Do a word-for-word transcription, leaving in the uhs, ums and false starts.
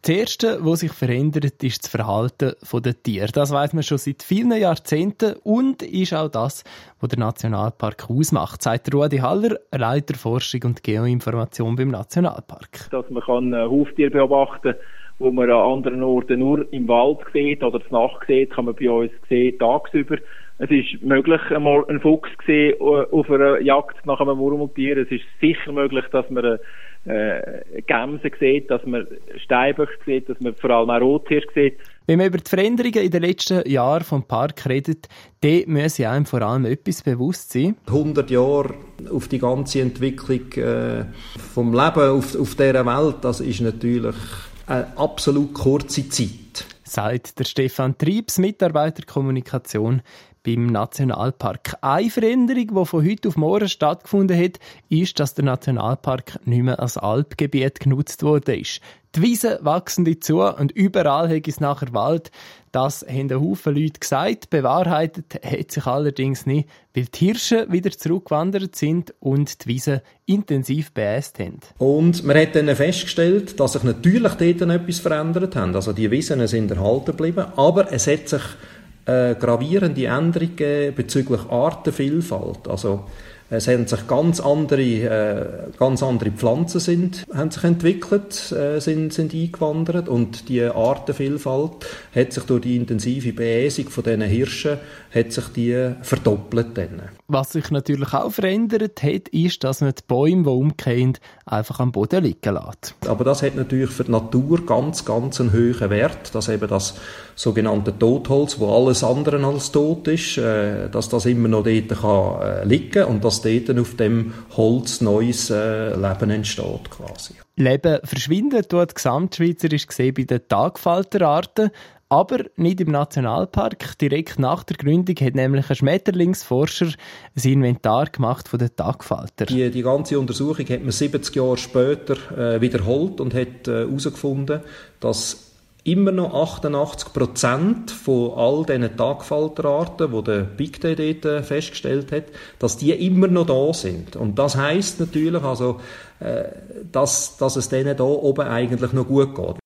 Das Erste, was sich verändert, ist das Verhalten der Tiere. Das weiss man schon seit vielen Jahrzehnten und ist auch das, was der Nationalpark ausmacht, sagt Rudi Haller, Leiter Forschung und Geoinformation beim Nationalpark. Dass man kann Huftiere beobachten kann, wo man an anderen Orten nur im Wald sieht oder zur Nacht sieht, kann man bei uns sehen, tagsüber. Es ist möglich, einmal einen Fuchs zu sehen auf einer Jagd nach einem Murmeltier. Es ist sicher möglich, dass man eine äh, Gämse sieht, dass man Steinböcke sieht, dass man vor allem auch Rottiere sieht. Wenn man über die Veränderungen in den letzten Jahren vom Park redet, dann muss einem vor allem etwas bewusst sein. hundert Jahre auf die ganze Entwicklung äh, vom Leben auf, auf dieser Welt, das ist natürlich eine absolut kurze Zeit. Sagt der Stefan Triebs, Mitarbeiter Kommunikation beim Nationalpark. Eine Veränderung, die von heute auf morgen stattgefunden hat, ist, dass der Nationalpark nicht mehr als Alpgebiet genutzt worden ist. Die Wiesen wachsen dazu und überall hat es nachher Wald. Das haben ein Haufen Leute gesagt. Bewahrheitet hat sich allerdings nicht, weil die Hirsche wieder zurückgewandert sind und die Wiesen intensiv beäst haben. Und man hat dann festgestellt, dass sich natürlich dort etwas verändert hat. Also die Wiesen sind erhalten geblieben, aber es hat sich äh, gravierende Änderungen bezüglich Artenvielfalt. Also es haben sich ganz andere, äh, ganz andere Pflanzen sind, haben sich entwickelt, äh, sind, sind eingewandert und die Artenvielfalt hat sich durch die intensive Beäsung von diesen Hirschen hat sich die verdoppelt. Dann. Was sich natürlich auch verändert hat, ist, dass man die Bäume, die umgehen, einfach am Boden liegen lässt. Aber das hat natürlich für die Natur ganz, ganz einen hohen Wert, dass eben das sogenannte Totholz, wo alles andere als tot ist, äh, dass das immer noch dort kann, äh, liegen und dass dort auf dem Holz neues äh, Leben entsteht quasi. Leben verschwinden tut gesamtschweizerisch gesehen bei den Tagfalterarten, aber nicht im Nationalpark. Direkt nach der Gründung hat nämlich ein Schmetterlingsforscher ein Inventar gemacht von den Tagfaltern. Die, die ganze Untersuchung hat man siebzig Jahre später äh, wiederholt und hat herausgefunden, äh, dass immer noch achtundachtzig Prozent von all diesen Tagfalterarten, die der Big Day dort festgestellt hat, dass die immer noch da sind. Und das heisst natürlich, also, äh, dass, dass es denen da oben eigentlich noch gut geht.